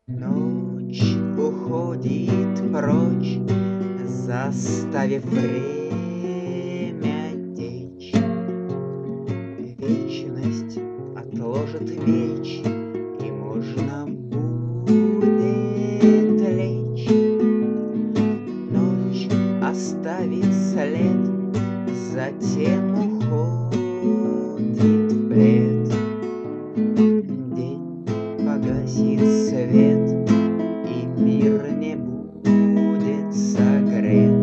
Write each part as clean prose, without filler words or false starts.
Ночь уходит прочь, заставив время течь. Вечность отложит меч, и можно будет лечь. Ночь оставит след, затем уходит в плед. День погасит свет, и мир не будет согрет.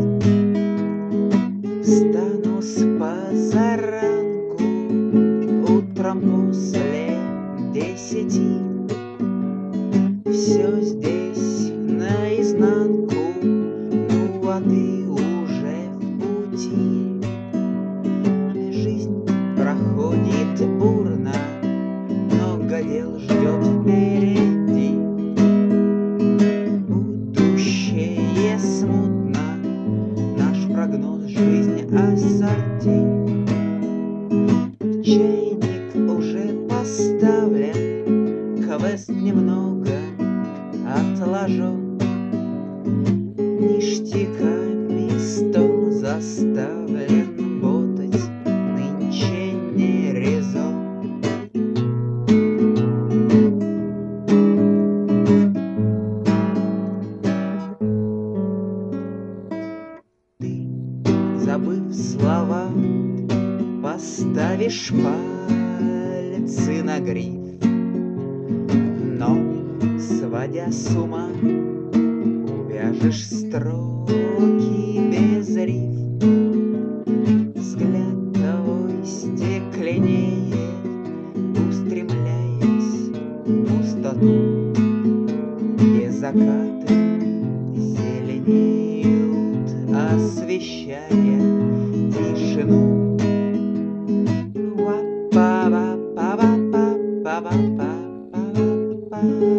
Встану с позаранку, утром после 10. Все здесь наизнанку, ну а ты уже в пути. Жизнь проходит бурно, много дел ждет впереди. Будущее смутно, наш прогноз — жизнь ассорти. Чайник уже поставлен, квест немного отложен. Ништяками стол заставлен, ботать нынче не резон. Ты, забыв слова, поставишь пальцы на гриф, но, сводя с ума, увяжешь строки без риф. Взгляд твой стекленеет, устремляясь в пустоту, где закаты зеленеют, освещая тишину. Ва-па-ва-па-ва-па-па-па-па-па.